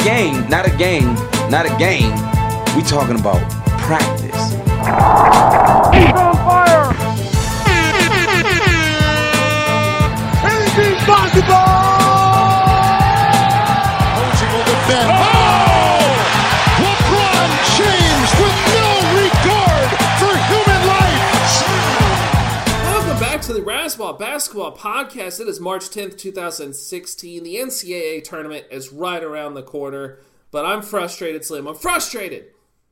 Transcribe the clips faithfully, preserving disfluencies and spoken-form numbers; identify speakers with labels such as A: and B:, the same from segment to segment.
A: game, not a game, not a game. We talking about practice.
B: He's on fire! Anything's possible! Coaching will defend. Oh! LeBron James with no regard for human life.
C: Welcome back to the Razzball Basketball Podcast. It is March tenth, twenty sixteen. The N C double A tournament is right around the corner, but I'm frustrated, Slim. I'm frustrated.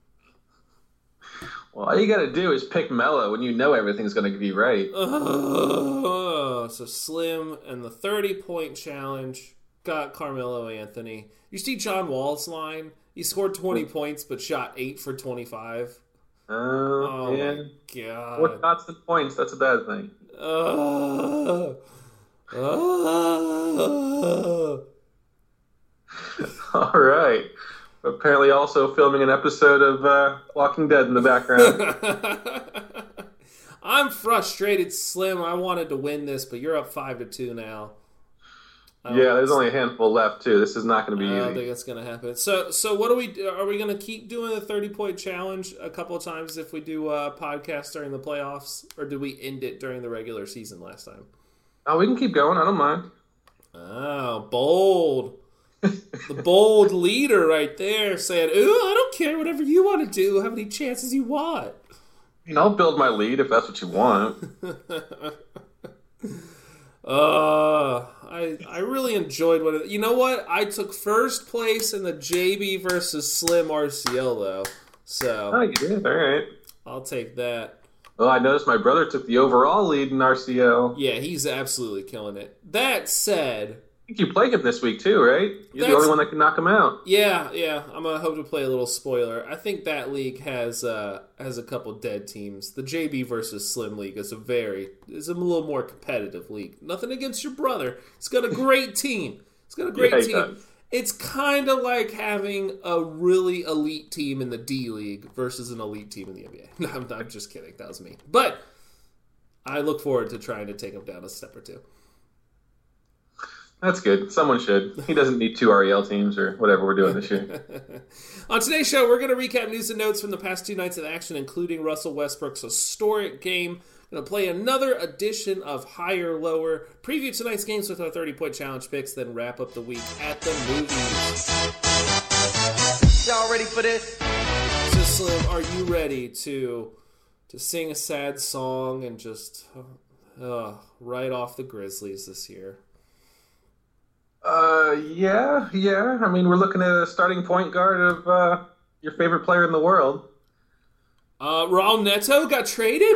D: Well, all you got to do is pick Melo when you know everything's going to be right.
C: Uh, so Slim and the thirty-point challenge got Carmelo Anthony. You see John Wall's line? He scored twenty points but shot eight for twenty-five.
D: Uh,
C: Oh,
D: yeah.
C: my God.
D: Four shots and points, that's a bad thing.
C: Uh, uh.
D: All right. Apparently also filming an episode of uh, Walking Dead in the background.
C: I'm frustrated, Slim. I wanted to win this, but you're up five to two now. I
D: Yeah,
C: don't-
D: there's only a handful left, too. This is not going to be
C: I don't
D: easy.
C: think it's going to happen. So, so what are we? Are we going to keep doing the thirty-point challenge a couple of times if we do a podcast during the playoffs, or did we end it during the regular season last time?
D: Oh, we can keep going. I don't mind.
C: Oh, bold. The bold leader right there saying, ooh, I don't care, whatever you want to do, how many chances you want.
D: You know, I'll build my lead if that's what you want.
C: uh, I I really enjoyed what it, you know what? I took first place in the J B versus Slim R C L, though. So,
D: Oh, you did? All right.
C: I'll take that.
D: Well, I noticed my brother took the overall lead in R C L.
C: Yeah, he's absolutely killing it. That said,
D: I think you play him this week, too, right? You're
C: That's-
D: the only one that can knock him out.
C: yeah, yeah, I'm going to hope to play a little spoiler. I think that league has uh, has a couple dead teams. The J B versus Slim league is a very, is a little more competitive league. Nothing against your brother. He's got a great team. He's got a great
D: Yeah, he
C: team.
D: does.
C: It's kind of like having a really elite team in the D League versus an elite team in the N B A. No, I'm, I'm just kidding. That was me. But I look forward to trying to take him down a step or two.
D: That's good. Someone should. He doesn't need two R E L teams or whatever we're doing this year.
C: On today's show, we're going to recap news and notes from the past two nights of action, including Russell Westbrook's historic game. Going to play another edition of Higher Lower, preview tonight's games with our thirty-point challenge picks, then wrap up the week at the movies.
E: Y'all ready for this?
C: So, Slim, are you ready to to sing a sad song and just uh, write off the Grizzlies this year?
D: Uh, yeah, yeah. I mean, we're looking at a starting point guard of uh, your favorite player in the world.
C: Uh, Raul Neto got traded?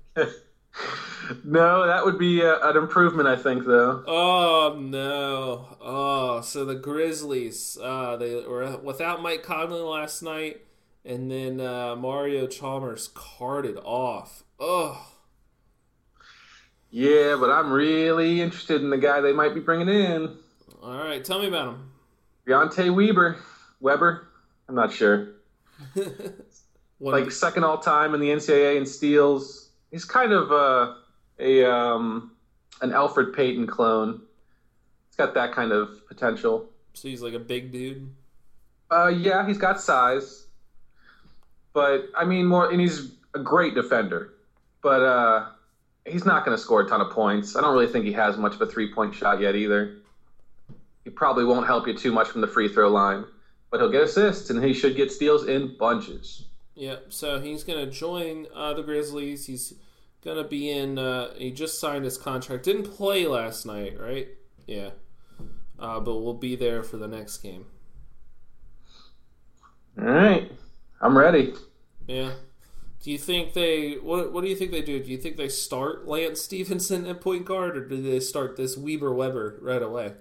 D: No, that would be uh, an improvement, I think, though.
C: Oh, no. Oh, so the Grizzlies, uh, they were without Mike Conley last night, and then uh, Mario Chalmers carted off. Oh,
D: Yeah, but I'm really interested in the guy they might be bringing in.
C: all right. Tell me about him.
D: Deontay Weber. Weber? I'm not sure.
C: One-
D: Like, second all-time in the N C double A in steals. He's kind of uh, a um, an Alfred Payton clone. He's got that kind of potential.
C: so he's like a big dude.
D: Uh, yeah, he's got size, but I mean more, and he's a great defender. But uh, he's not going to score a ton of points. I don't really think he has much of a three-point shot yet either. He probably won't help you too much from the free throw line, but he'll get assists and he should get steals in bunches.
C: Yeah, so he's going to join uh, the Grizzlies. He's going to be in, uh, he just signed his contract. Didn't play last night, right? Yeah. Uh, but we'll be there for the next game.
D: All right, I'm ready.
C: Yeah. Do you think they, what What do you think they do? Do you think they start Lance Stevenson at point guard, or do they start this Weber Weber right away?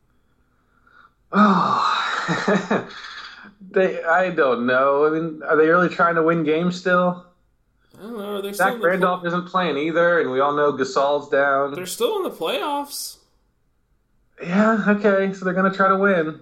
D: Oh, they. I don't know. I mean, are they really trying to win games still?
C: I don't know. They're still,
D: Zach
C: in the,
D: Randolph isn't playing either, and we all know Gasol's down.
C: they're still in the playoffs.
D: Yeah, okay, so they're going to try to win.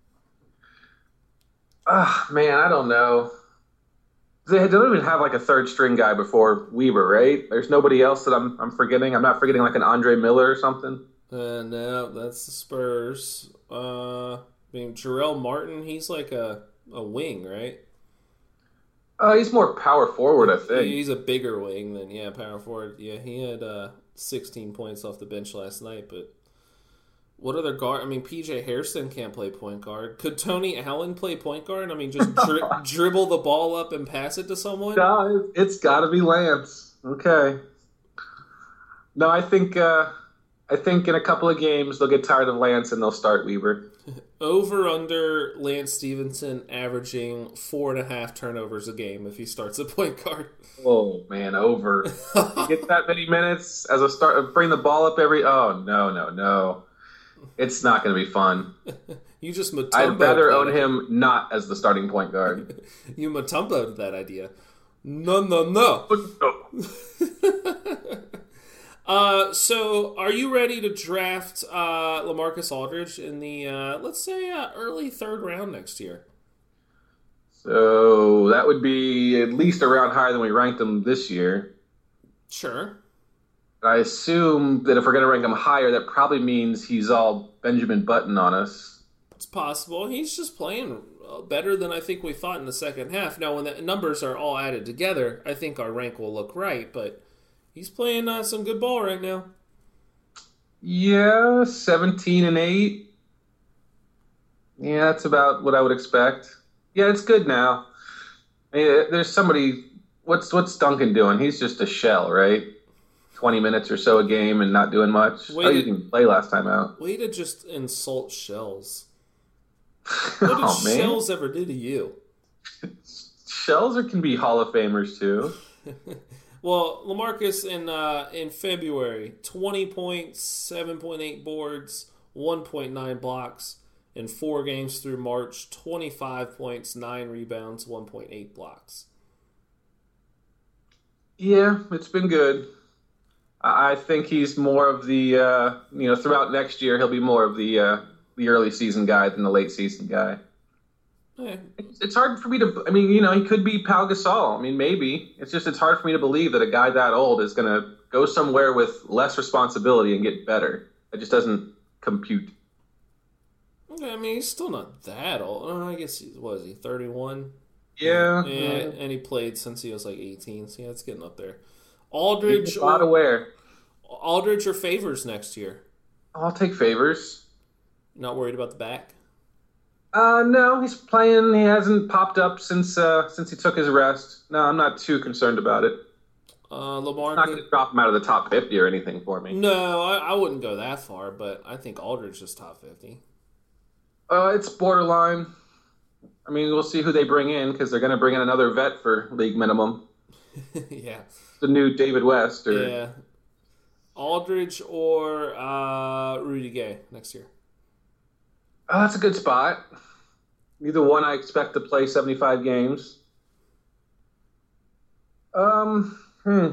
D: Ah, man, I don't know. They don't even have like a third string guy before Weber, right? There's nobody else that I'm I'm forgetting. I'm not forgetting like an Andre Miller or something.
C: Uh, no, that's the Spurs. Uh, I mean, Jarrell Martin, he's like a, a wing, right?
D: Uh, he's more power forward, I think.
C: He's a bigger wing than, yeah, power forward. Yeah, he had uh, sixteen points off the bench last night, but what other guard? I mean, P J Hairston can't play point guard. Could Tony Allen play point guard? I mean, just dri- dribble the ball up and pass it to someone?
D: No, it's got to be Lance. Okay. No, I think uh, I think in a couple of games they'll get tired of Lance and they'll start Weaver.
C: Over under Lance Stevenson averaging four and a half turnovers a game if he starts a point guard.
D: Oh man, over. He gets that many minutes as a start. Bring the ball up every. Oh no, no, no! It's not going to be fun.
C: You just Mutombo'd
D: I'd rather
C: that
D: own
C: idea.
D: him not as the starting point guard.
C: You Mutombo'd that idea. No, no, no. Uh, so, are you ready to draft uh, LaMarcus Aldridge in the, uh, let's say, uh, early third round next year?
D: So that would be at least a round higher than we ranked him this year.
C: Sure.
D: I assume that if we're going to rank him higher, that probably means he's all Benjamin Button on us.
C: It's possible. He's just playing better than I think we thought in the second half. Now, when the numbers are all added together, I think our rank will look right, but he's playing uh, some good ball right now.
D: Yeah, seventeen and eight. Yeah, that's about what I would expect. Yeah, it's good now. I mean, there's somebody. What's what's Duncan doing? He's just a shell, right? Twenty minutes or so a game and not doing much.
C: Wait,
D: oh, he didn't play last time out.
C: Way to just insult Shells. What did
D: Oh man,
C: Shells ever do to you?
D: shells can be Hall of Famers too.
C: Well, LaMarcus in uh, in February, twenty points, seven point eight boards, one point nine blocks. In four games through March, twenty-five points, nine rebounds, one point eight blocks.
D: Yeah, it's been good. I I think he's more of the, uh, you know, throughout next year, he'll be more of the uh, the early season guy than the late season guy.
C: Eh,
D: It's, it's hard for me to, I mean, you know, he could be Pau Gasol. I mean, maybe. It's just, it's hard for me to believe that a guy that old is going to go somewhere with less responsibility and get better. It just doesn't compute.
C: I mean, he's still not that old. Uh, I guess, he, what is he, thirty-one?
D: Yeah.
C: Yeah,
D: yeah.
C: and he played since he was like eighteen, so yeah, it's getting up there.
D: He's
C: Aldridge
D: a lot
C: or,
D: aware.
C: Aldridge or Favors next year?
D: I'll take Favors.
C: Not worried about the back?
D: Uh, no, he's playing. He hasn't popped up since uh, since he took his rest. No, I'm not too concerned about it.
C: Uh,
D: I'm not
C: LaMarcus?
D: going to drop him out of the top fifty or anything for me.
C: No, I, I wouldn't go that far, but I think Aldridge is top fifty.
D: Uh, it's borderline. I mean, we'll see who they bring in because they're going to bring in another vet for league minimum.
C: Yeah.
D: The new David West. Or,
C: Yeah. Aldridge or uh, Rudy Gay next year.
D: Oh, that's a good spot. Neither one I expect to play seventy-five games. Um, hmm.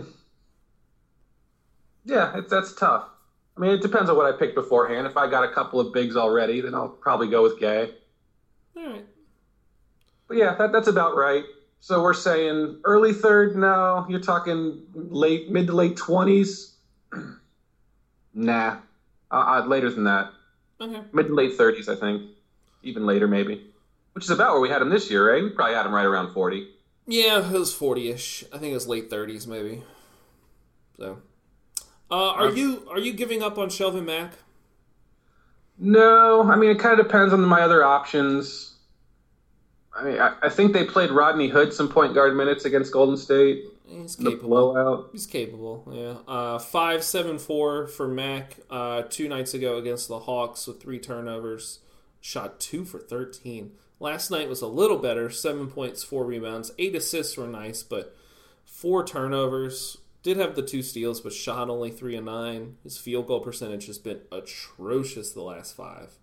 D: Yeah, it's, that's tough. I mean, it depends on what I picked beforehand. If I got a couple of bigs already, then I'll probably go with Gay.
C: All right.
D: But yeah, that, that's about right. So we're saying early third? No. You're talking late, mid to late twenties? Nah. Uh, uh, later than that.
C: Okay.
D: Mid to late thirties, I think. Even later, maybe. Which is about where we had him this year, right? We probably had him right around forty.
C: Yeah, it was forty-ish. I think it was late thirties, maybe. So, uh, are you are you giving up on Shelvin Mack?
D: No, I mean, it kind of depends on my other options. I mean, I, I think they played Rodney Hood some point guard minutes against Golden State.
C: He's
D: The
C: capable.
D: blowout.
C: He's capable. Yeah. Uh, five seven four for Mack. Uh, two nights ago against the Hawks with three turnovers. Shot two for thirteen. Last night was a little better. Seven points, four rebounds, eight assists were nice, but four turnovers. Did have the two steals, but shot only three and nine. His field goal percentage has been atrocious the last five.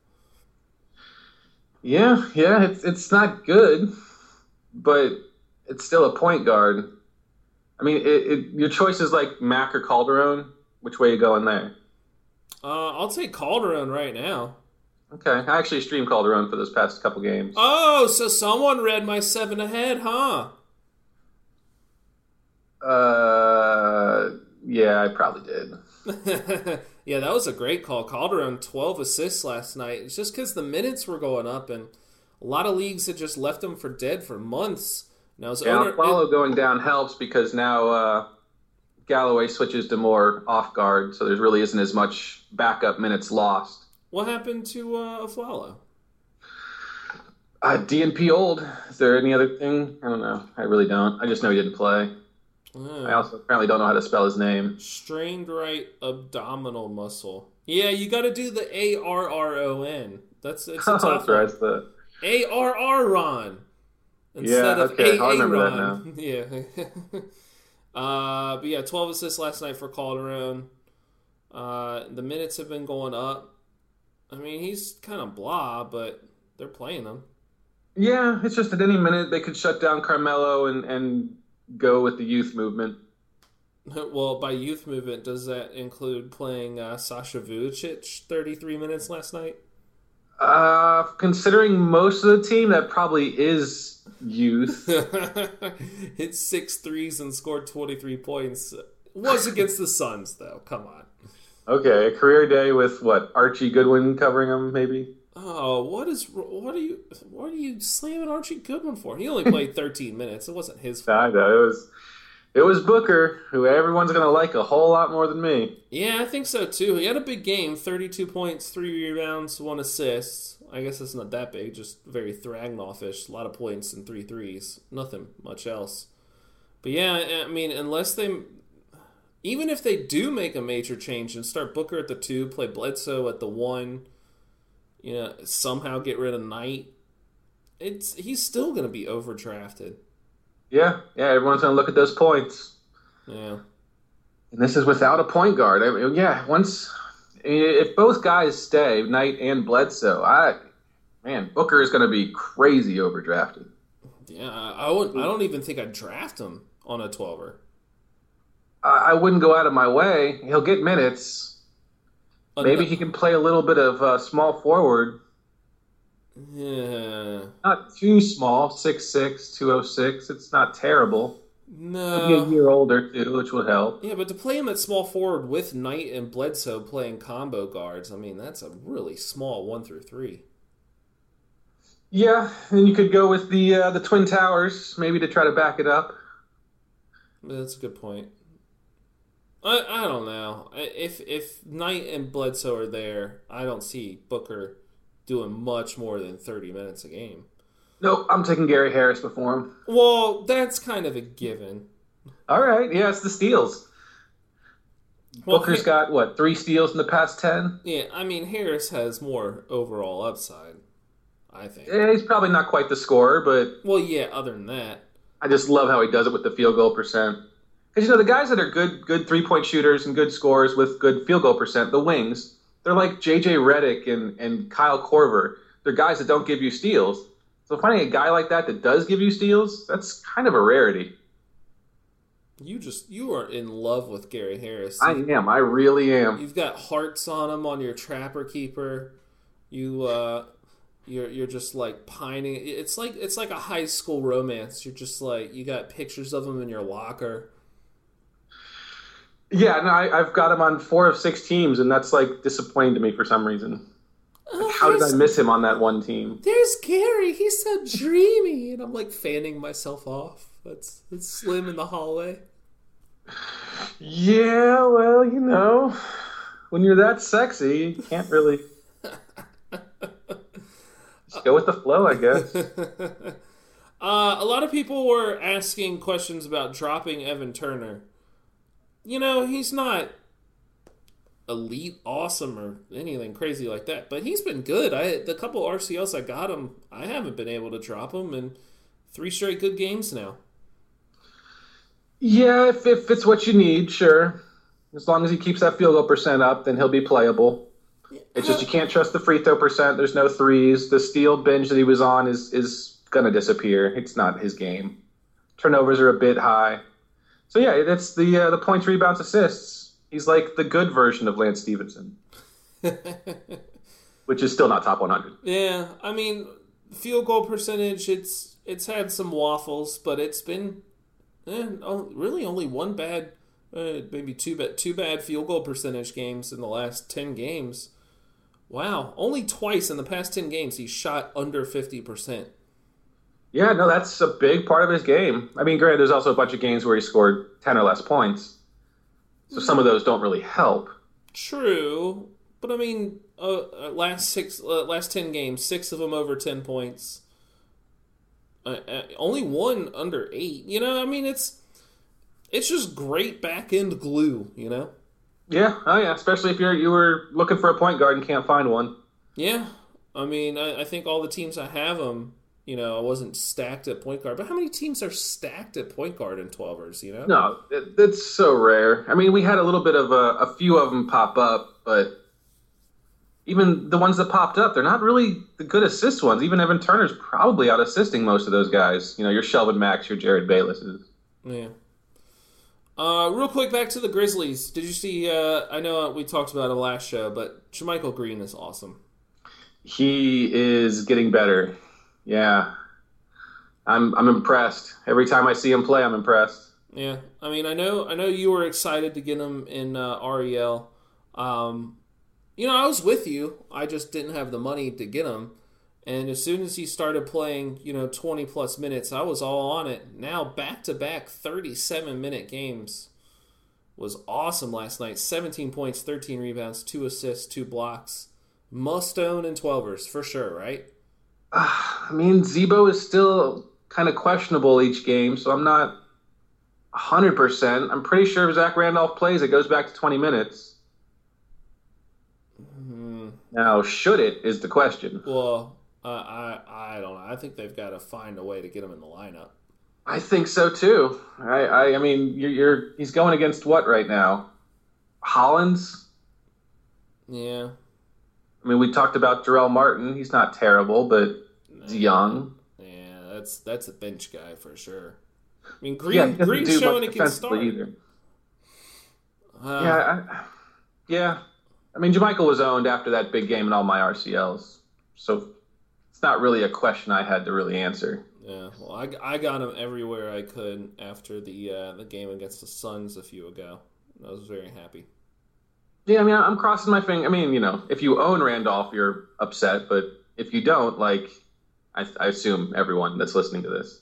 D: Yeah, yeah, it's it's not good, but it's still a point guard. I mean, it, it, your choice is like Mack or Calderon. Which way you going there?
C: Uh, I'll take Calderon right now.
D: Okay, I actually streamed Calderon for those past couple games.
C: Oh, so someone read my seven ahead, huh?
D: Uh, yeah, I probably did.
C: Yeah, that was a great call. Calderon, twelve assists last night. It's just because the minutes were going up, and a lot of leagues had just left him for dead for months. Now, his
D: Yeah,
C: owner,
D: Follow going down helps because now uh, Galloway switches to more off guard, so there really isn't as much backup minutes lost.
C: what happened to uh, Aflalo?
D: Uh, D N P old. Is there any other thing? I don't know. I really don't. I just know he didn't play.
C: Uh,
D: I also apparently don't know how to spell his name.
C: strained right abdominal muscle. Yeah, you got to do the A R R O N. That's it's a
D: Oh,
C: tough
D: that's right.
C: one.
D: It's the,
C: A R R Ron instead
D: Yeah,
C: of
D: okay,
C: A
D: I'll
C: A
D: remember that
C: Ron. Yeah. uh, but yeah, twelve assists last night for Calderon. Uh, the minutes have been going up. I mean, he's kind of blah, but they're playing him.
D: yeah, it's just at any minute they could shut down Carmelo and, and go with the youth movement.
C: Well, by youth movement, does that include playing uh, Sasha Vujacic thirty-three minutes last night?
D: Uh, considering most of the team, that probably is youth.
C: Hit six threes and scored twenty-three points. Was against the Suns, though. Come on.
D: Okay, a career day with what, Archie Goodwin covering him, maybe?
C: Oh, what is what are you what are you slamming Archie Goodwin for? He only played thirteen minutes. It wasn't his fault.
D: I know, it was it was Booker, who everyone's gonna like a whole lot more than me.
C: Yeah, I think so too. He had a big game: thirty-two points, three rebounds, one assist. I guess it's not that big, just very Thragnoff-ish. A lot of points and three threes. Nothing much else. But yeah, I mean, unless they, even if they do make a major change and start Booker at the two, play Bledsoe at the one, you know, somehow get rid of Knight, it's he's still going to be overdrafted.
D: Yeah, yeah, everyone's gonna look at those points.
C: Yeah.
D: And this is without a point guard. I mean, yeah, once if both guys stay, Knight and Bledsoe, I man, Booker is gonna be crazy overdrafted.
C: Yeah, I would. I don't even think I'd draft him on a twelver.
D: I, I wouldn't go out of my way. He'll get minutes.
C: Uh,
D: Maybe
C: no-
D: he can play a little bit of uh, small forward.
C: Yeah.
D: Not too small, six six, two oh six. It's not terrible. He'll be a
C: No.
D: year older, too, which would help.
C: Yeah, but to play him at small forward with Knight and Bledsoe playing combo guards, I mean, that's a really small one through three.
D: Yeah, and you could go with the uh, the Twin Towers, maybe to try to back it up.
C: That's a good point. I I don't know. I- If if Knight and Bledsoe are there, I don't see Booker doing much more than thirty minutes a game.
D: Nope, I'm taking Gary Harris before him.
C: Well, that's kind of a given.
D: All right, yeah, it's the steals.
C: Well,
D: Booker's
C: Ha-
D: got, what, three steals in the past ten?
C: Yeah, I mean, Harris has more overall upside, I think.
D: Yeah, he's probably not quite the scorer, but
C: Well, yeah, other than that.
D: I just love how he does it with the field goal percent. Because, you know, the guys that are good good three-point shooters and good scorers with good field goal percent, the wings, they're like J J Redick and, and Kyle Korver. They're guys that don't give you steals. So finding a guy like that that does give you steals, that's kind of a rarity.
C: You just you are in love with Gary Harris.
D: I am. I really am.
C: You've got hearts on him on your Trapper Keeper. You uh, you're you're just like pining. It's like it's like a high school romance. You're just like you got pictures of him in your locker.
D: Yeah, no, I, I've got him on four of six teams, and that's like disappointing to me for some reason.
C: Oh,
D: How did I
C: there's-
D: miss him on that one team?
C: There's Gary. He's so dreamy, and I'm like fanning myself off. That's it's Slim in the hallway.
D: Yeah, well, you know, when you're that sexy, you can't really just go with the flow, I guess.
C: Uh, a lot of people were asking questions about dropping Evan Turner. You know, he's not elite, awesome, or anything crazy like that, but he's been good. I the couple R C Ls I got him, I haven't been able to drop him, and three straight good games now.
D: Yeah, if, if it's what you need, sure. As long as he keeps that field goal percent up, then he'll be playable. It's just you can't trust the free throw percent. There's no threes. The steal binge that he was on is is going to disappear. It's not his game. Turnovers are a bit high. So yeah, that's the uh, the points, rebounds, assists. He's like the good version of Lance Stevenson, which is still not top one hundred.
C: Yeah, I mean, field goal percentage, it's it's had some waffles, but it's been eh, oh, really only one bad Uh, maybe two bad, two bad field goal percentage games in the last ten games. Wow, only twice in the past ten games he shot under fifty percent.
D: Yeah, no, that's a big part of his game. I mean, granted, there's also a bunch of games where he scored ten or less points. So some of those don't really help.
C: True, but I mean, uh, last six, uh, last ten games, six of them over ten points. Uh, uh, only one under eight. You know, I mean, it's it's just great back end glue. You know.
D: Yeah, oh yeah, especially if you're you were looking for a point guard and can't find one.
C: Yeah, I mean, I, I think all the teams I have him. You know, I wasn't stacked at point guard, but how many teams are stacked at point guard in twelvers? You know.
D: No, it, it's so rare. I mean, we had a little bit of a, a few of them pop up, but even the ones that popped up, they're not really the good assist ones. Even Evan Turner's probably out assisting most of those guys. You know, your Shelvin Max, your Jared Baylesses.
C: Yeah. Uh, real quick, back to the Grizzlies. Did you see? Uh, I know we talked about it last show, but JaMychal Green is awesome.
D: He is getting better. Yeah, I'm I'm impressed. Every time I see him play, I'm impressed.
C: Yeah, I mean, I know I know you were excited to get him in uh, R E L. Um, you know, I was with you. I just didn't have the money to get him. And as soon as he started playing, you know, twenty plus minutes, I was all on it. Now back to back thirty-seven minute games was awesome last night. seventeen points, thirteen rebounds, two assists, two blocks. Must own in twelvers for sure, right?
D: Uh, I mean, Zebo is still kind of questionable each game, so I'm not one hundred percent. I'm pretty sure if Zach Randolph plays, it goes back to twenty minutes. Mm-hmm. Now, should it is the question.
C: Well, uh, I I don't know. I think they've got to find a way to get him in the lineup.
D: I think so too. I I, I mean, you're, you're he's going against what right now? Hollins?
C: Yeah.
D: I mean, we talked about Jarrell Martin. He's not terrible, but he's young.
C: Yeah, that's that's a bench guy for sure. I mean, Green
D: yeah,
C: Green's showing he can start. Either.
D: Uh, yeah, I, yeah. I mean, JaMychal was owned after that big game in all my R C Ls, so it's not really a question I had to really answer.
C: Yeah, well, I, I got him everywhere I could after the uh, the game against the Suns a few ago. I was very happy.
D: Yeah, I mean, I'm crossing my finger. I mean, you know, if you own Randolph, you're upset, but if you don't, like, I, I assume everyone that's listening to this,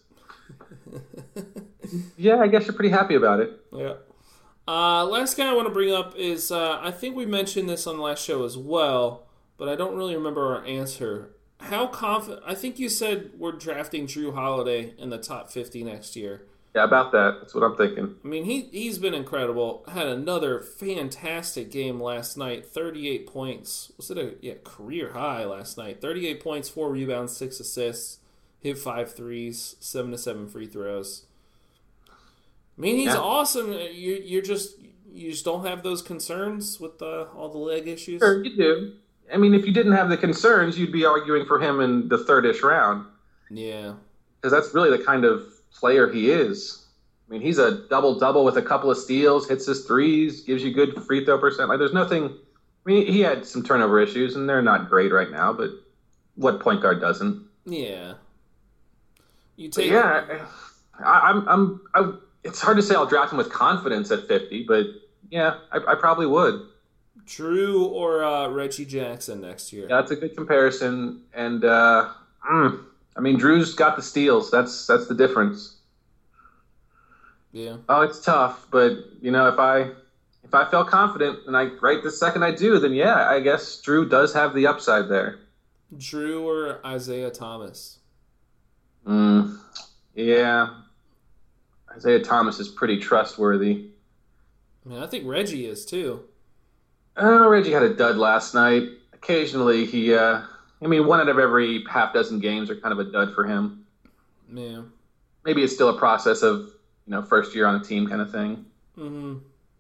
D: yeah, I guess you're pretty happy about it.
C: Yeah. Uh, last guy I want to bring up is, uh, I think we mentioned this on the last show as well, but I don't really remember our answer. How confident? I think you said we're drafting Drew Holiday in the top fifty next year.
D: Yeah, about that. That's what I'm thinking.
C: I mean, he, he's been incredible. Had another fantastic game last night. thirty-eight points. Was it a yeah, career high last night? thirty-eight points, four rebounds, six assists. Hit five threes, seven to seven free throws. I mean, he's yeah. awesome. You you're just you just don't have those concerns with the, all the leg issues.
D: Sure, you do. I mean, if you didn't have the concerns, you'd be arguing for him in the third-ish round.
C: Yeah,
D: because that's really the kind of player he is. I mean, he's a double-double with a couple of steals, hits his threes, gives you good free throw percent. Like, there's nothing. I mean, he had some turnover issues, and they're not great right now. But what point guard doesn't?
C: Yeah. You take.
D: But yeah, I, I'm. I'm. I, it's hard to say I'll draft him with confidence at fifty, but yeah, I, I probably would.
C: Drew or uh, Reggie Jackson next year.
D: Yeah, that's a good comparison, and uh, mm, I mean, Drew's got the steals. That's that's the difference.
C: Yeah.
D: Oh, it's tough, but you know, if I if I felt confident and I right the second I do, then yeah, I guess Drew does have the upside there.
C: Drew or Isaiah Thomas?
D: Mm, yeah. Isaiah Thomas is pretty trustworthy.
C: I mean, I think Reggie is too.
D: Uh, Reggie had a dud last night. Occasionally, he, uh, I mean, one out of every half dozen games are kind of a dud for him.
C: Yeah.
D: Maybe it's still a process of, you know, first year on a team kind of thing.
C: Mm-hmm.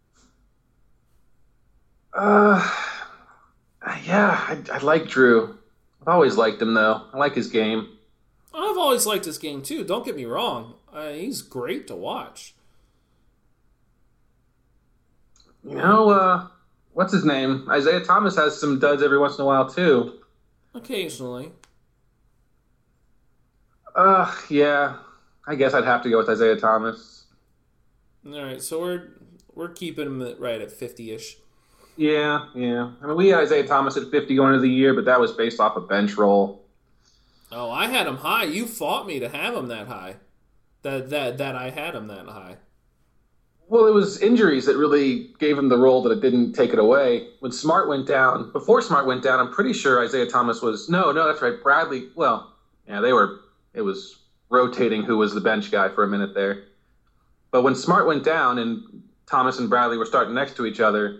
D: Uh, yeah, I, I like Drew. I've always liked him, though. I like his game.
C: I've always liked his game, too. Don't get me wrong. Uh, he's great to watch.
D: You know, uh... what's his name? Isaiah Thomas has some duds every once in a while, too.
C: Occasionally.
D: Uh, yeah. I guess I'd have to go with Isaiah Thomas.
C: All right, so we're we're keeping him at, right at fifty-ish.
D: Yeah, yeah. I mean, we had Isaiah Thomas at fifty going into the year, but that was based off a bench roll.
C: Oh, I had him high. You fought me to have him that high. That that that I had him that high.
D: Well, it was injuries that really gave him the role that it didn't take it away. When Smart went down, before Smart went down, I'm pretty sure Isaiah Thomas was, no, no, that's right. Bradley, well, yeah, they were, it was rotating who was the bench guy for a minute there. But when Smart went down and Thomas and Bradley were starting next to each other,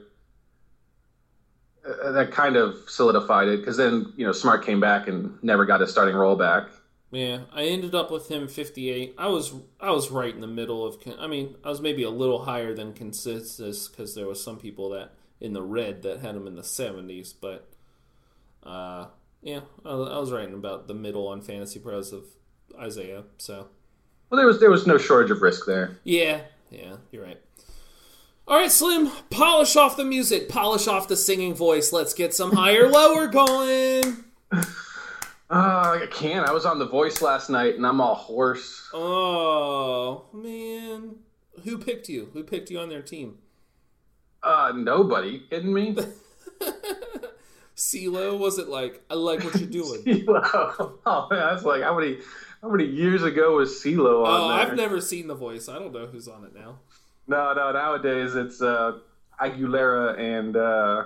D: uh, that kind of solidified it because then, you know, Smart came back and never got his starting role back.
C: Yeah, I ended up with him fifty-eight. I was I was right in the middle of. I mean, I was maybe a little higher than consensus because there was some people that in the red that had him in the seventies. But uh, yeah, I, I was right in about the middle on Fantasy Pros of Isaiah. So
D: well, there was there was no shortage of risk there.
C: Yeah, yeah, you're right. All right, Slim, polish off the music, polish off the singing voice. Let's get some higher lower going.
D: Uh, I can't. I was on The Voice last night, and I'm all hoarse.
C: Oh, man. Who picked you? Who picked you on their team?
D: Uh, nobody. You kidding me?
C: CeeLo, was it like, I like what you're doing?
D: CeeLo. Oh, man, that's like, how many how many years ago was CeeLo on
C: Oh,
D: there?
C: I've never seen The Voice. I don't know who's on it now.
D: No, no, nowadays it's uh, Aguilera and uh,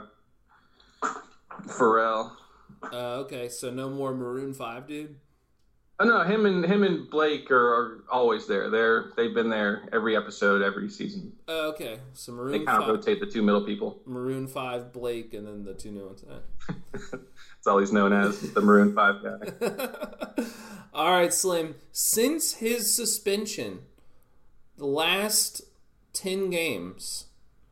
D: Pharrell.
C: Uh, okay, so no more Maroon five, dude?
D: Oh, no, him and him and Blake are, are always there. They're they've been there every episode, every season.
C: Uh, okay, so Maroon
D: They kind
C: five,
D: of rotate the two middle people.
C: Maroon five, Blake, and then the two new ones. Uh.
D: That's all he's known as, the Maroon five guy.
C: All right, Slim. Since his suspension, the last ten games,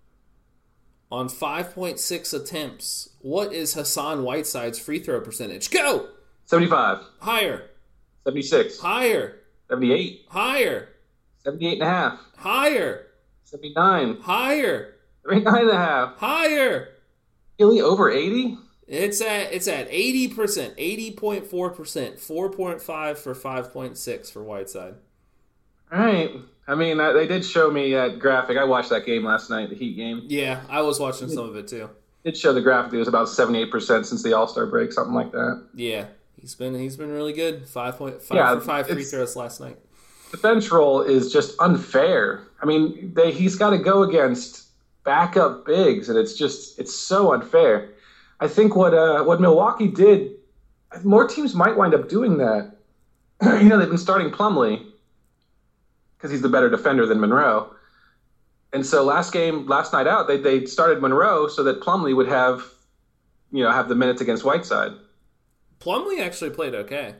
C: on five point six attempts, what is Hassan Whiteside's free throw percentage? Go!
D: seventy-five.
C: Higher.
D: seventy-six.
C: Higher.
D: seventy-eight.
C: Higher.
D: seventy-eight and a half.
C: Higher.
D: seventy-nine.
C: Higher.
D: seventy-nine and a half.
C: Higher.
D: Really? Over eighty?
C: It's at it's at eighty percent, eighty point four percent, four point five for five point six for Whiteside.
D: All right. I mean, I, they did show me that graphic. I watched that game last night, the Heat game.
C: Yeah, I was watching some of it too.
D: It showed the graphic. It was about seventy-eight percent since the All-Star break, something like that.
C: Yeah, he's been he's been really good. Five point five
D: Yeah,
C: for five free
D: it's-
C: throws last night.
D: The bench roll is just unfair. I mean, they, he's got to go against backup bigs, and it's just it's so unfair. I think what uh, what Milwaukee did, more teams might wind up doing that. You know, they've been starting Plumlee because he's the better defender than Monroe. And so last game, last night out, they they started Monroe so that Plumlee would have, you know, have the minutes against Whiteside.
C: Plumlee actually played okay.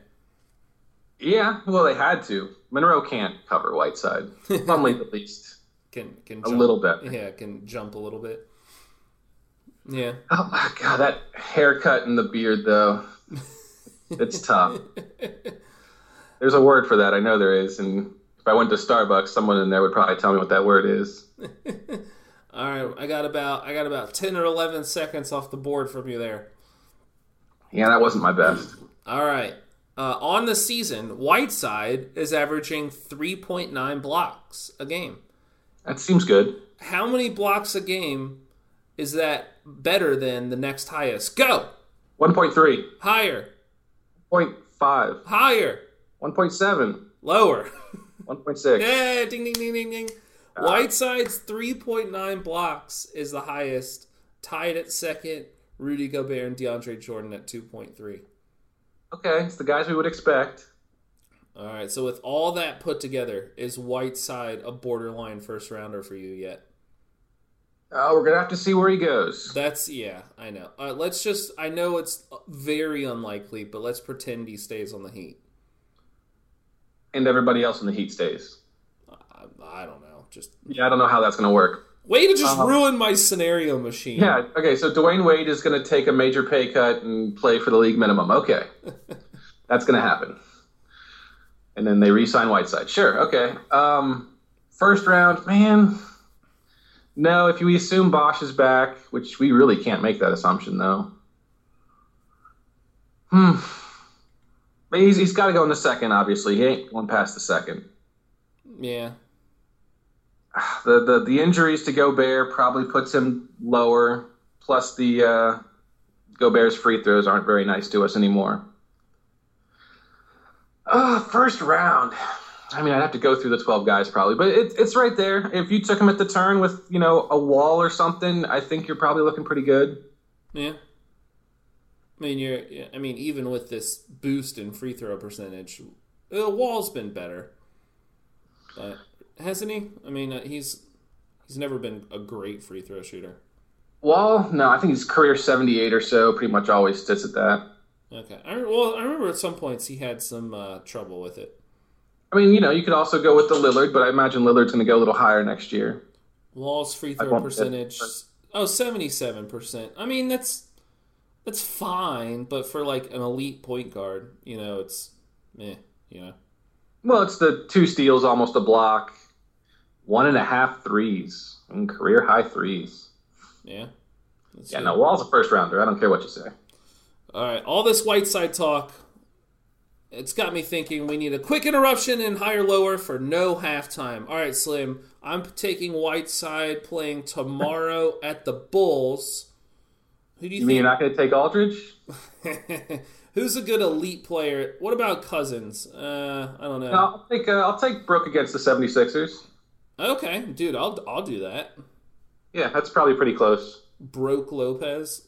D: Yeah, well, they had to. Monroe can't cover Whiteside. Plumlee at least
C: Can can
D: a
C: jump.
D: little bit.
C: Yeah, can jump a little bit. Yeah.
D: Oh my god, that haircut and the beard though. It's tough. There's a word for that, I know there is, and if I went to Starbucks, someone in there would probably tell me what that word is.
C: All right, I got about I got about ten or eleven seconds off the board from you there.
D: Yeah, that wasn't my best.
C: All right. Uh, on the season, Whiteside is averaging three point nine blocks a game.
D: That seems good.
C: How many blocks a game is that better than the next highest? Go!
D: one point three.
C: Higher.
D: one point five.
C: Higher.
D: one point seven.
C: Lower.
D: one point six.
C: Yeah, ding, ding, ding, ding, ding. Whiteside's three point nine blocks is the highest. Tied at second, Rudy Gobert and DeAndre Jordan at two point three.
D: Okay, it's the guys we would expect.
C: All right, so with all that put together, is Whiteside a borderline first rounder for you yet?
D: Uh, we're going to have to see where he goes.
C: That's, yeah, I know. Uh, let's just, I know it's very unlikely, but let's pretend he stays on the Heat.
D: And everybody else in the Heat stays.
C: I, I don't know. Just
D: Yeah, I don't know how that's going to work.
C: way to just
D: Um,
C: ruin my scenario machine.
D: Yeah, okay, so Dwayne Wade is going to take a major pay cut and play for the league minimum. Okay. That's going to happen. And then they re-sign Whiteside. Sure, okay. Um, first round, man. No, if you assume Bosch is back, which we really can't make that assumption, though. Hmm. But he's, he's got to go in the second, obviously. He ain't going past the second.
C: Yeah.
D: the, the, the injuries to Gobert probably puts him lower. Plus, the uh, Gobert's free throws aren't very nice to us anymore. Uh, first round. I mean, I'd have to go through the twelve guys probably, but it, it's right there. If you took him at the turn with, you know, a Wall or something, I think you're probably looking pretty good.
C: Yeah. I mean, you're. I mean, even with this boost in free throw percentage, the Wall's been better, but hasn't he? I mean, uh, he's he's never been a great free throw shooter.
D: Wall, no, I think his career seventy-eight or so. Pretty much always sits at that.
C: Okay. I, well, I remember at some points he had some uh, trouble with it.
D: I mean, you know, you could also go with the Lillard, but I imagine Lillard's going to go a little higher next year.
C: Wall's free throw percentage, oh, seventy-seven percent. I mean, that's that's fine, but for like an elite point guard, you know, it's meh, you know.
D: Well, it's the two steals, almost a block, one and a half threes, and career high threes.
C: Yeah. That's
D: yeah,
C: good.
D: no, Wall's a first rounder. I don't care what you say.
C: All right, all this Whiteside talk, it's got me thinking we need a quick interruption in higher lower for no halftime. All right, Slim, I'm taking Whiteside playing tomorrow at the Bulls. Who do you,
D: You
C: think?
D: mean you're not going to take Aldridge?
C: Who's a good elite player? What about Cousins? Uh, I don't know.
D: No, I'll take uh, I'll take Brook against the seventy-sixers.
C: Okay, dude, I'll I'll do that.
D: Yeah, that's probably pretty close.
C: Broke Lopez.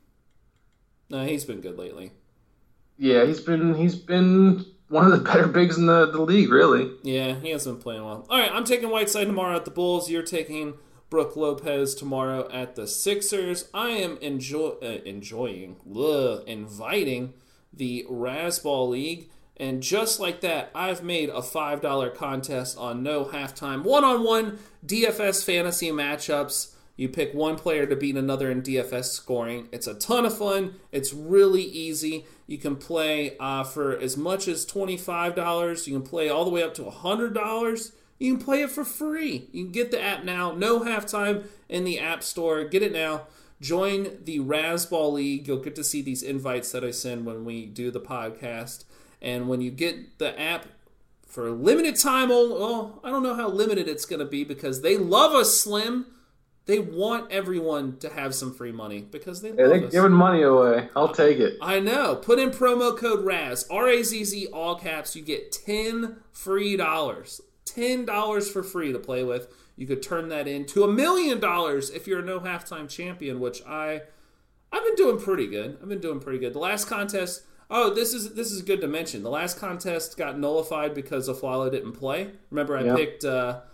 C: No, he's been good lately.
D: Yeah, he's been he's been one of the better bigs in the, the league, really.
C: Yeah, he hasn't been playing well. All right, I'm taking Whiteside tomorrow at the Bulls. You're taking Brook Lopez tomorrow at the Sixers. I am enjoy uh, enjoying, ugh, inviting the Razzball League. And just like that, I've made a five dollars contest on no halftime one-on-one D F S fantasy matchups. You pick one player to beat another in D F S scoring. It's a ton of fun. It's really easy. You can play uh, for as much as twenty-five dollars. You can play all the way up to one hundred dollars. You can play it for free. You can get the app now. No halftime in the App Store. Get it now. Join the Razzball League. You'll get to see these invites that I send when we do the podcast. And when you get the app for a limited time, well, I don't know how limited it's going to be because they love us, Slim. They want everyone to have some free money because they
D: Yeah,
C: love
D: they're
C: us.
D: giving money away. I'll take it.
C: I know. Put in promo code RAZ, R A Z Z, all caps. You get ten free dollars. ten dollars for free to play with. You could turn that into a million dollars if you're a no halftime champion, which I, I've been doing pretty good. I've been doing pretty good. The last contest, oh, this is this is good to mention. The last contest got nullified because Aflalo didn't play. Remember, I
D: Yep.
C: picked, uh,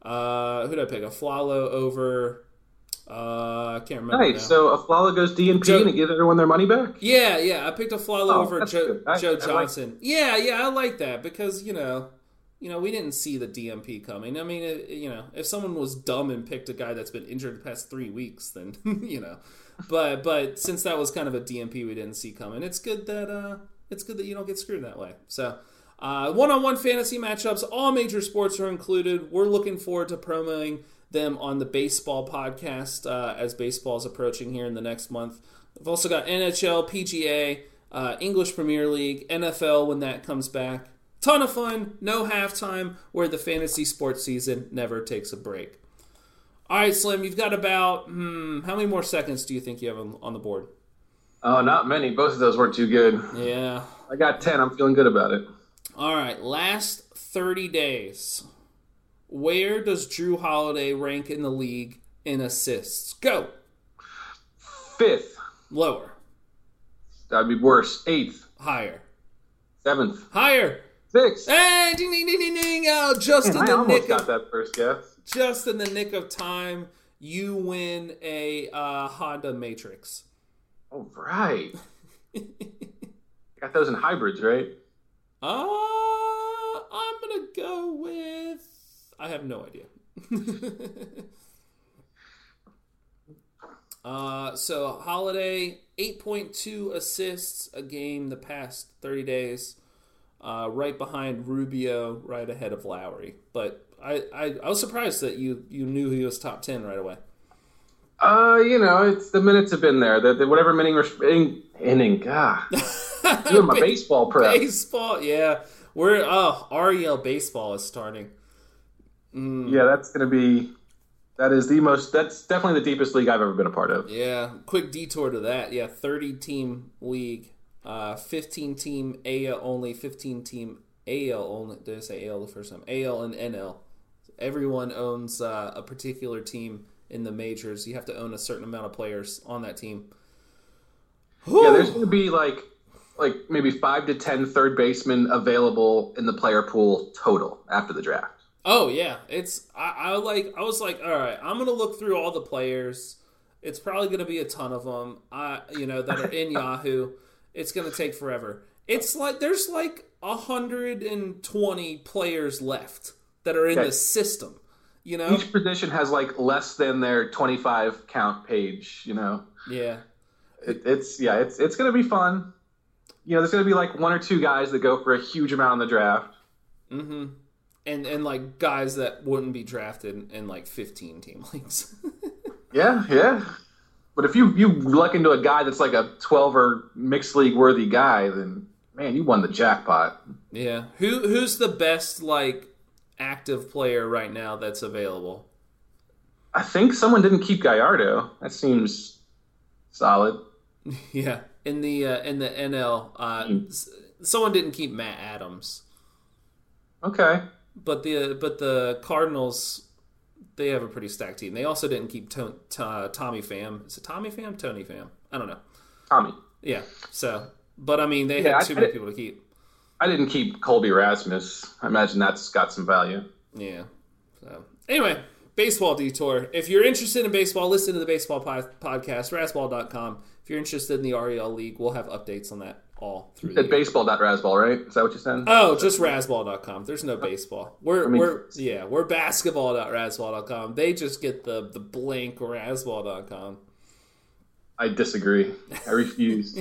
C: uh, who did I pick? Aflalo over... Uh, I can't remember
D: Nice.
C: now.
D: So Aflalo goes D and P
C: Joe-
D: and it gives everyone their money back?
C: Yeah, yeah. I picked a Aflalo
D: Oh,
C: over
D: that's
C: Joe,
D: good. I-
C: Joe
D: I like
C: Johnson. yeah, yeah. I like that because you know, you know, we didn't see the D M P coming. I mean, it, you know, if someone was dumb and picked a guy that's been injured the past three weeks, then you know. But but since that was kind of a D M P we didn't see coming, it's good that uh, it's good that you don't get screwed that way. So. Uh, one-on-one fantasy matchups, all major sports are included. We're looking forward to promoting them on the baseball podcast uh, as baseball is approaching here in the next month. We've also got N H L, P G A, uh, English Premier League, N F L when that comes back. Ton of fun, no halftime, where the fantasy sports season never takes a break. All right, Slim, you've got about, hmm, how many more seconds do you think you have on, on the board?
D: Oh, not many. Both of those weren't too good.
C: Yeah.
D: I got ten. I'm feeling good about it.
C: All right, last thirty days. Where does Drew Holiday rank in the league in assists? Go.
D: Fifth.
C: Lower.
D: That'd be worse. Eighth.
C: Higher.
D: Seventh.
C: Higher.
D: Sixth.
C: Hey, ding, ding, ding, ding, ding. Oh, just in
D: I
C: the
D: almost
C: nick
D: got
C: of
D: that first guess.
C: just in the nick of time, you win a uh, Honda Matrix.
D: All right. Got those in hybrids, right?
C: Uh, I'm gonna go with. I have no idea. uh, so Holiday, eight point two assists a game the past thirty days, uh, right behind Rubio, right ahead of Lowry. But I, I, I was surprised that you, you knew he was top ten right away.
D: Uh, you know, it's the minutes have been there. The, the whatever inning, inning, inning, God. Doing my baseball prep.
C: Baseball, yeah. We're oh, Ariel baseball is starting. Mm.
D: Yeah, that's going to be, that is the most, that's definitely the deepest league I've ever been a part of.
C: Yeah, quick detour to that. Yeah, thirty-team league, uh, fifteen-team A L only, fifteen-team A L only. Did I say A L the first time? A L and N L. Everyone owns uh, a particular team in the majors. You have to own a certain amount of players on that team. Whew.
D: Yeah, there's going to be like, like maybe five to ten third basemen available in the player pool total after the draft.
C: Oh yeah, it's I, I like I was like, all right, I'm gonna look through all the players. It's probably gonna be a ton of them. I you know that are in Yahoo. It's gonna take forever. It's like there's like one hundred twenty players left that are in
D: Okay.
C: the system. You know,
D: Each position has like less than their twenty-five count page. You know,
C: yeah,
D: it, it's yeah, it's it's going to be fun. You know, there's going to be like one or two guys that go for a huge amount in the draft.
C: mm-hmm. and and like guys that wouldn't be drafted in, in like fifteen team leagues.
D: Yeah, yeah. But if you you luck into a guy that's like a twelve or mixed league worthy guy, then man, you won the jackpot.
C: Yeah, who who's the best like active player right now that's available?
D: I think someone didn't keep Gallardo. That seems solid.
C: Yeah, in the uh, in the N L, uh,
D: Mm.
C: s- someone didn't keep Matt Adams,
D: Okay.
C: but the but the Cardinals, they have a pretty stacked team. They also didn't keep to, to, Tommy Pham. Is it Tommy Pham? Tony Pham? I don't know.
D: Tommy.
C: Yeah. So, but I mean, they
D: Yeah,
C: had
D: I-
C: too
D: I
C: many
D: did-
C: people to keep.
D: I didn't keep Colby Rasmus. I imagine that's got some value.
C: Yeah. So anyway, baseball detour. If you're interested in baseball, listen to the baseball po- podcast, razzball dot com. If you're interested in the R E L League, we'll have updates on that all through the
D: At baseball.rasball, right? Is that what you said?
C: Oh, just razzball dot com. There's no baseball. We're
D: I mean-
C: we're yeah, we're basketball dot razzball dot com. They just get the the blank razzball dot com.
D: I disagree. I refuse.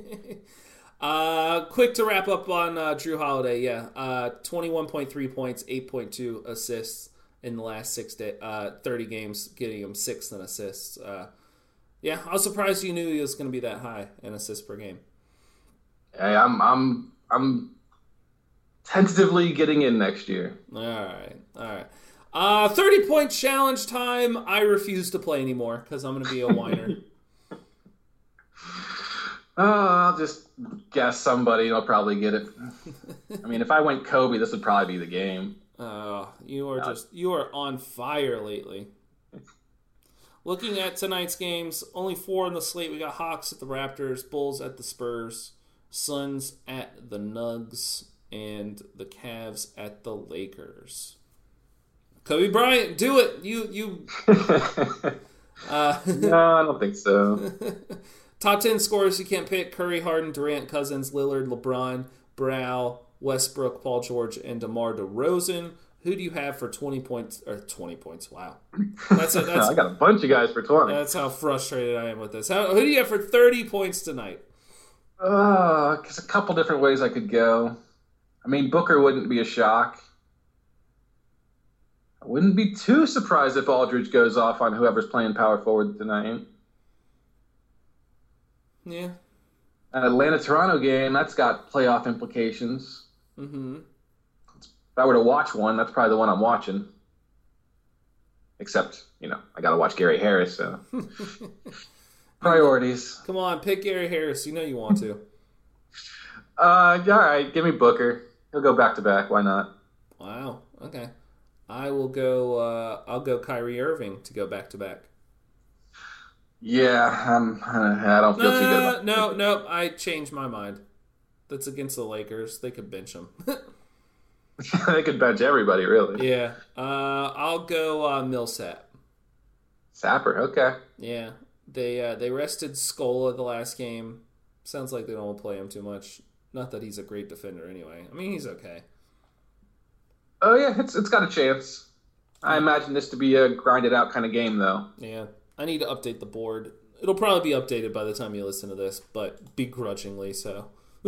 C: Uh quick to wrap up on uh, Drew Holiday. Yeah. Uh twenty-one point three points, eight point two assists in the last six day, uh thirty games, getting him sixth in assists. Uh yeah, I was surprised you knew he was going to be that high in assists per game.
D: Hey, I'm I'm I'm tentatively getting in next year.
C: All right. All right. Uh thirty point challenge time. I refuse to play anymore cuz I'm going to be a whiner.
D: Oh, I'll just guess somebody and I'll probably get it. I mean, if I went Kobe, this would probably be the game.
C: Oh, you are just you are on fire lately. Looking at tonight's games, only four on the slate. We got Hawks at the Raptors, Bulls at the Spurs, Suns at the Nugs, and the Cavs at the Lakers. Kobe Bryant, do it. You you uh,
D: No, I don't think so.
C: top ten scorers you can't pick: Curry, Harden, Durant, Cousins, Lillard, LeBron, Brow, Westbrook, Paul George, and DeMar DeRozan. Who do you have for twenty points? Or twenty points? Wow, that's a, that's
D: I got a bunch of guys for twenty.
C: that's how frustrated I am with this. How, who do you have for thirty points tonight?
D: Uh, there's a couple different ways I could go. I mean, Booker wouldn't be a shock. I wouldn't be too surprised if Aldridge goes off on whoever's playing power forward tonight.
C: Yeah.
D: An Atlanta-Toronto game, that's got playoff implications.
C: Mm-hmm.
D: If I were to watch one, that's probably the one I'm watching. Except, you know, I got to watch Gary Harris, so. Priorities.
C: Come on, pick Gary Harris. You know you want to.
D: Uh, all right, give me Booker. He'll go back to back. Why not?
C: Wow. Okay. I will go. Uh, I'll go Kyrie Irving to go back to back.
D: Yeah, I'm, I don't feel too good
C: No,
D: about
C: no, no. I changed my mind. That's against the Lakers. They could bench him.
D: They could bench everybody, really.
C: Yeah. Uh, I'll go uh, Millsap.
D: Sapper, okay.
C: Yeah. They uh, they rested Scola the last game. Sounds like they don't want to play him too much. Not that he's a great defender anyway. I mean, he's okay.
D: Oh, yeah, it's it's got a chance. I imagine this to be a grinded out kind of game, though.
C: Yeah. I need to update the board. It'll probably be updated by the time you listen to this, but begrudgingly so.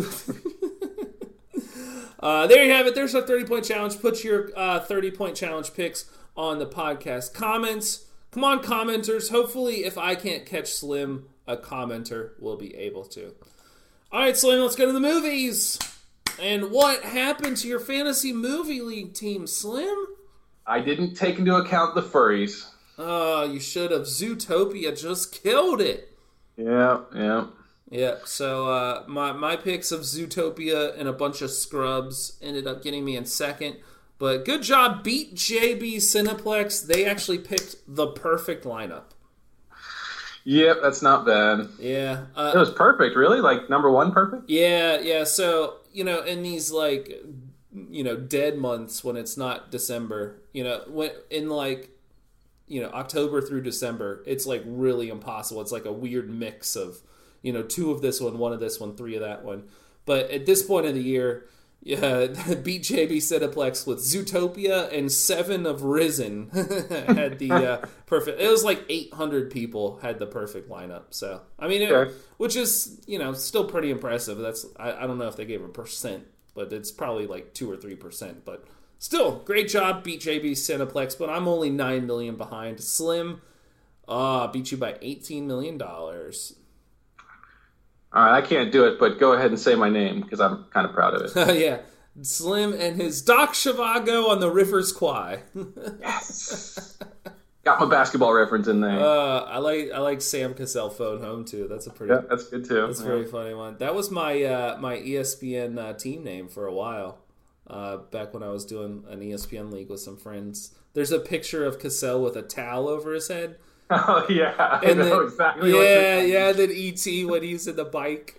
C: uh, there you have it. There's our thirty-point challenge. Put your uh, thirty-point challenge picks on the podcast comments. Come on, commenters. Hopefully, if I can't catch Slim, a commenter will be able to. All right, Slim, let's go to the movies. And what happened to your fantasy movie league team, Slim?
D: I didn't take into account the furries.
C: Oh, you should have. Zootopia just killed it.
D: Yeah, yeah.
C: Yeah, so uh, my, my picks of Zootopia and a bunch of scrubs ended up getting me in second. But good job, beat J B Cineplex. They actually picked the perfect lineup.
D: Yep, that's not bad.
C: Yeah. Uh,
D: it was perfect, really? Like, number one perfect?
C: Yeah, yeah. So, you know, in these, like, you know, dead months when it's not December, you know, when in, like, you know, October through December, it's, like, really impossible. It's like a weird mix of, you know, two of this one, one of this one, three of that one. But at this point of the year, yeah, beat J B Cineplex with Zootopia and seven of Risen had the uh, perfect. It was like eight hundred people had the perfect lineup. So I mean, it,
D: okay.
C: which is you know still pretty impressive. That's I, I don't know if they gave a percent, but it's probably like two or three percent. But still, great job, beat J B Cineplex. But I'm only nine million behind. Slim, uh, beat you by eighteen million dollars.
D: All right, I can't do it, but go ahead and say my name because I'm kind of proud of it.
C: Yeah, Slim and his Doc Zhivago on the Rivers Kwai.
D: Yes, got my basketball reference in there.
C: Uh, I like I like Sam Cassell phone home too. That's a pretty.
D: Yeah, that's good too.
C: That's a
D: yeah.
C: very funny one. That was my uh, my E S P N uh, team name for a while. Uh, back when I was doing an E S P N league with some friends. There's a picture of Cassell with a towel over his head.
D: Oh yeah, I
C: and
D: know
C: then,
D: exactly.
C: Yeah,
D: what you're
C: yeah. Then E T when he's in the bike.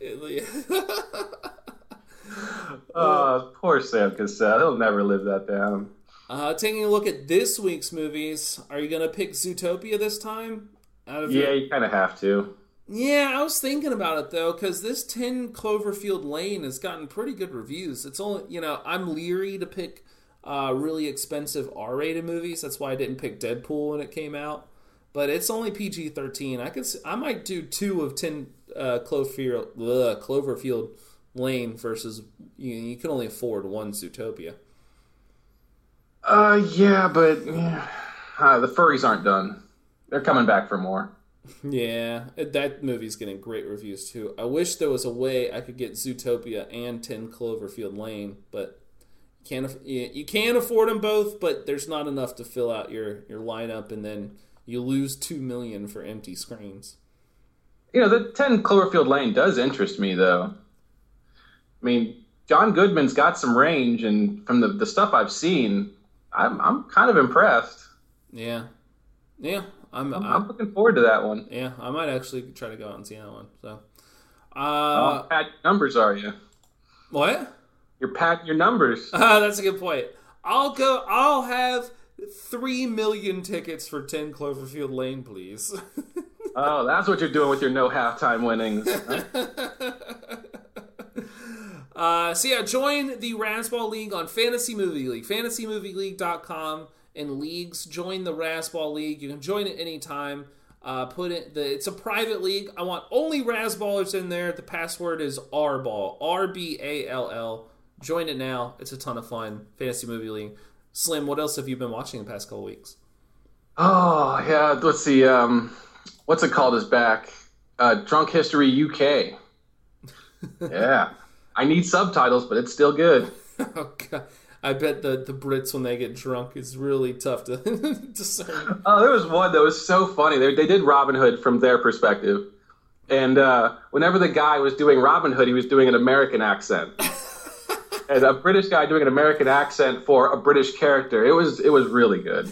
D: Oh, poor Sam Cassell. He'll never live that down.
C: Uh, taking a look at this week's movies, are you gonna pick Zootopia this time? Out of
D: Yeah,
C: your...
D: you kind of have to.
C: Yeah, I was thinking about it though, because this ten Cloverfield Lane has gotten pretty good reviews. It's only you know I'm leery to pick uh, really expensive R-rated movies. That's why I didn't pick Deadpool when it came out. But it's only P G thirteen. I could, I might do two of ten uh, Cloverfield, ugh, Cloverfield Lane versus you. You can only afford one Zootopia.
D: Uh, yeah, but yeah. Uh, the furries aren't done. They're coming back for more.
C: Yeah, that movie's getting great reviews too. I wish there was a way I could get Zootopia and ten Cloverfield Lane, but you can't. You can't afford them both. But there's not enough to fill out your your lineup, and then you lose two million for empty screens.
D: You know, the ten Cloverfield Lane does interest me, though. I mean, John Goodman's got some range, and from the, the stuff I've seen, I'm I'm kind of impressed.
C: Yeah, yeah, I'm.
D: I'm,
C: I'm,
D: I'm looking forward to that one.
C: Yeah, I might actually try to go out and see that one. So, uh,
D: How bad numbers are you?
C: What?
D: You're padding your numbers.
C: Uh, that's a good point. I'll go. I'll have three million tickets for ten Cloverfield Lane, please.
D: Oh, that's what you're doing with your no halftime winnings.
C: uh, so yeah, join the Razzball League on Fantasy Movie League, fantasy movie league dot com, and leagues. Join the Razzball League. You can join it anytime. Uh, put it. The, it's a private league. I want only Razzballers in there. The password is R ball, R B A L L. Join it now. It's a ton of fun. Fantasy Movie League. Slim, what else have you been watching the past couple weeks?
D: Oh yeah, let's see. Um, what's it called? Is back. Uh, Drunk History U K. Yeah, I need subtitles, but it's still good.
C: Oh God. I bet the, the Brits, when they get drunk, is really tough to discern.
D: Oh, there was one that was so funny. They, they did Robin Hood from their perspective. And uh, whenever the guy was doing Robin Hood, he was doing an American accent. And a British guy doing an American accent for a British character. It was it was really good.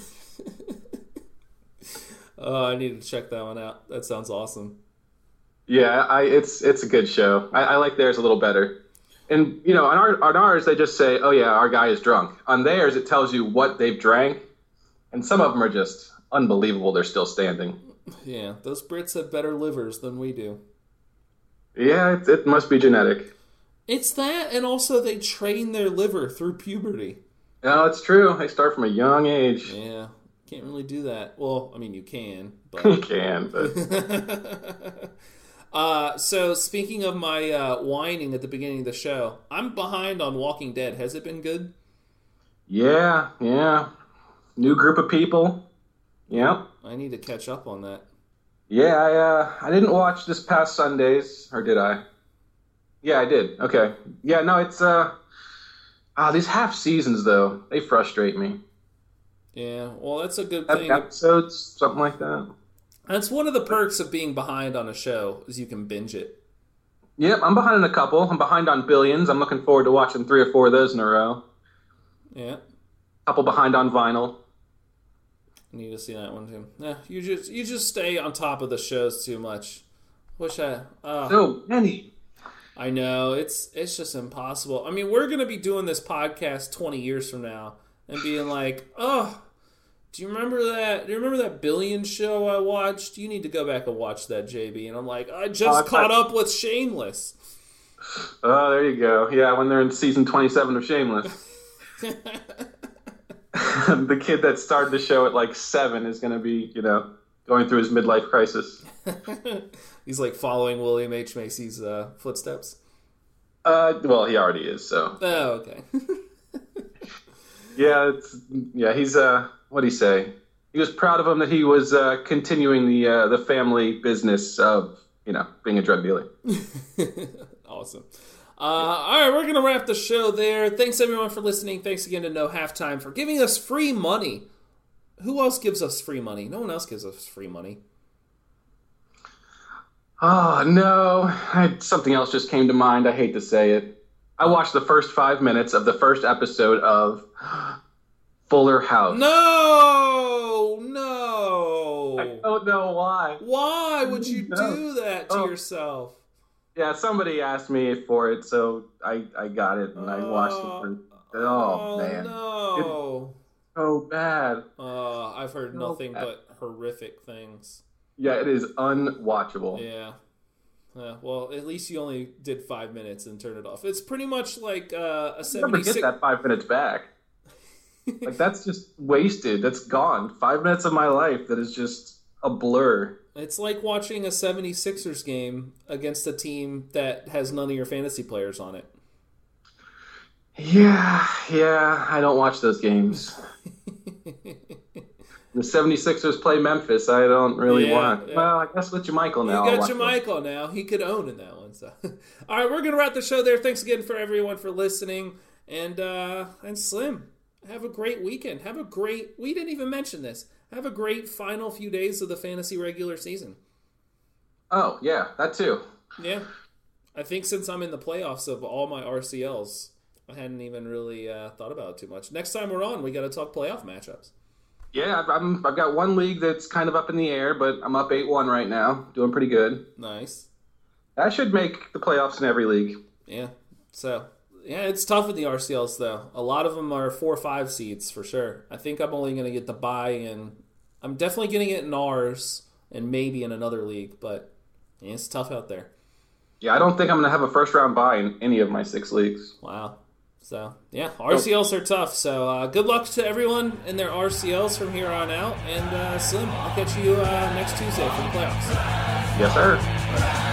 C: Oh, I need to check that one out. That sounds awesome.
D: Yeah, I it's it's a good show. I, I like theirs a little better. And, you know, on, our, on ours, they just say, oh, yeah, our guy is drunk. On theirs, it tells you what they've drank. And some of them are just unbelievable. They're still standing.
C: Yeah, those Brits have better livers than we do.
D: Yeah, it, it must be genetic.
C: It's that, and also they train their liver through puberty.
D: No, it's true. They start from a young age.
C: Yeah, can't really do that. Well, I mean, you can. But...
D: You can, but...
C: Uh, so speaking of my uh, whining at the beginning of the show, I'm behind on Walking Dead. Has it been good?
D: Yeah, yeah. New group of people. Yep.
C: I need to catch up on that.
D: Yeah, I uh, I didn't watch this past Sundays, or did I? Yeah, I did. Okay. Yeah, no, it's uh, ah, these half seasons though, they frustrate me.
C: Yeah, well, that's a good
D: Ep-
C: thing.
D: Episodes, something like that.
C: That's one of the perks of being behind on a show is you can binge it.
D: Yep, I'm behind on a couple. I'm behind on Billions. I'm looking forward to watching three or four of those in a row.
C: Yeah.
D: Couple behind on Vinyl.
C: Need to see that one too. Yeah, you just you just stay on top of the shows too much. Wish I. Uh,
D: So many.
C: I know it's it's just impossible. I mean, we're gonna be doing this podcast twenty years from now and being like, oh, do you remember that? Do you remember that Billions show I watched? You need to go back and watch that, J B. And I'm like, I just
D: Oh, I
C: caught
D: thought-
C: up with Shameless.
D: Oh, there you go. Yeah, when they're in season twenty-seven of Shameless. The kid that started the show at like seven is going to be, you know, going through his midlife crisis.
C: He's like following William H. Macy's uh, footsteps.
D: Uh, well, he already is. So
C: Oh, okay.
D: yeah, it's yeah. He's uh, what would he say? He was proud of him that he was uh, continuing the uh, the family business of, you know, being a drug dealer.
C: Awesome. Uh, all right, we're going to wrap the show there. Thanks, everyone, for listening. Thanks again to No Halftime for giving us free money. Who else gives us free money? No one else gives us free money.
D: Oh, no. I, something else just came to mind. I hate to say it. I watched the first five minutes of the first episode of Fuller House.
C: No! No!
D: I don't know why.
C: Why would you
D: No.
C: do that to
D: Oh.
C: yourself?
D: Yeah, somebody asked me for it, so I, I got it and I watched it. For, oh,
C: Oh,
D: man.
C: no.
D: So bad.
C: Uh, I've heard
D: So
C: nothing
D: bad.
C: but horrific things.
D: Yeah, it is unwatchable.
C: Yeah. Uh, well, at least you only did five minutes and turned it off. It's pretty much like uh, a
D: I'll never
C: seventy-six.
D: get that five minutes back. Like, that's just wasted. That's gone. Five minutes of my life that is just a blur.
C: It's like watching a seventy-sixers game against a team that has none of your fantasy players on it.
D: Yeah, yeah, I don't watch those games. The seventy-sixers play Memphis. I don't really
C: Yeah,
D: want.
C: yeah.
D: Well, I guess with Jermichael now.
C: You
D: I'll
C: got
D: watch
C: Jermichael now. He could own in that one. So, all right, we're gonna wrap the show there. Thanks again for everyone for listening, and uh, and Slim, have a great weekend. Have a great. We didn't even mention this. Have a great final few days of the fantasy regular season.
D: Oh, yeah, that too.
C: Yeah, I think since I'm in the playoffs of all my R C Ls, I hadn't even really uh, thought about it too much. Next time we're on, we got to talk playoff matchups.
D: Yeah, I've, I'm, I've got one league that's kind of up in the air, but I'm up eight one right now. Doing pretty good.
C: Nice.
D: I should make the playoffs in every league.
C: Yeah. So, yeah, it's tough with the R C Ls, though. A lot of them are four or five seeds for sure. I think I'm only going to get the bye in. I'm definitely getting it in ours and maybe in another league, but yeah, it's tough out there.
D: Yeah, I don't think I'm going to have a first round bye in any of my six leagues.
C: Wow. So, yeah, R C Ls are tough. So, uh, good luck to everyone in their R C Ls from here on out. And, uh, Slim, I'll catch you uh, next Tuesday for the playoffs.
D: Yes, sir.